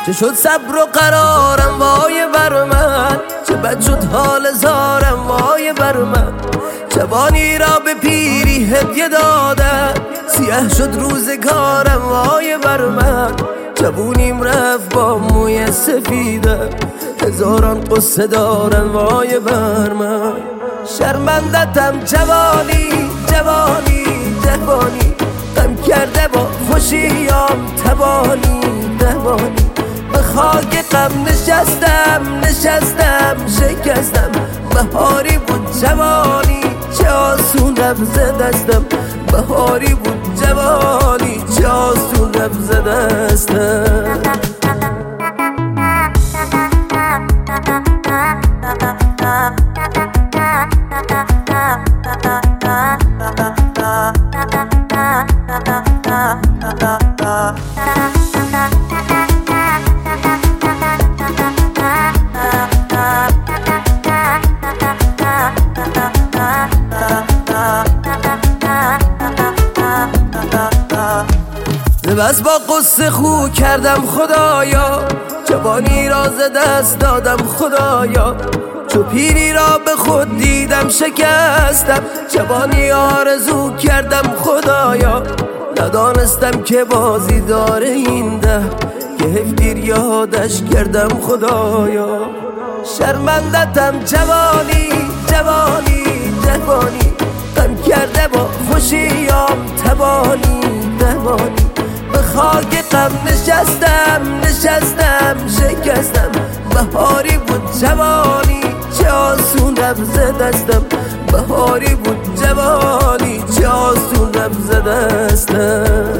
چه شد صبر و قرارم وای بر من، چه بد شد حال زارم وای بر من. جوانی را به پیری هدیه دادم، سیاه شد روزگارم وای بر من. جوونیم رفت با موی سفیدم، هزاران قصه دارن وای بر من. شرمندتم جوانی جوانی جوانی، غم کرده با خوشیام تبانی تبانی. به خاک غم نشستم شکستم. بهاری بود جوانی چه آسون رفت ز دستم. بهاری بود جوانی چه آسون رفت ز دستم. بس با قصه خو کردم خدایا، جوانی را ز دست دادم خدایا. چو پیری را به خود دیدم شکستم، جوانی آرزو کردم خدایا. ندانستم که بازی داره این ده، که حیف دیر یادش کردم خدایا. شرمندتم جوانی جوانی جوانی، غم کرده با خوشیام تبانی تبانی. به خاک غم نشستم شکستم. بهاری بود جوانی چه آسون رفت ز دستم. بهاری بود جوانی چه آسون رفت ز دستم.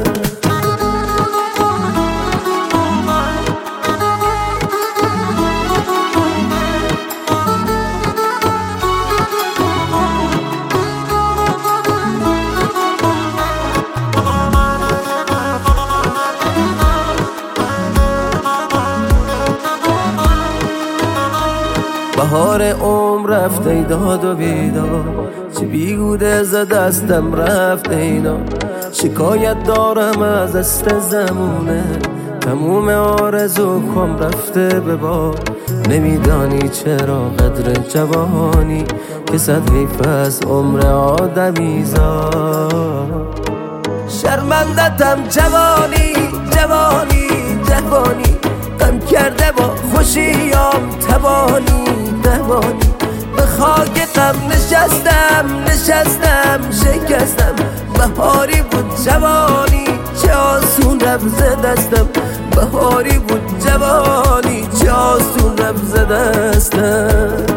بهار عمر رفت ای داد و بیدار، چه بیهوده ز دستم رفت اینا. شکایت دارم از است زمونه، تموم آرزو کم رفته به باد. نمیدانی چرا قدر جوانی، که صد حیف از عمر آدمیزاد. شرمندتم جوانی جوانی جوانی، غم کرده با خوشیام تبانی تبانی. به خاک غم نشستم شکستم. بهاری بود جوانی چه آسون رفت ز دستم. بهاری بود جوانی چه آسون رفت ز دستم.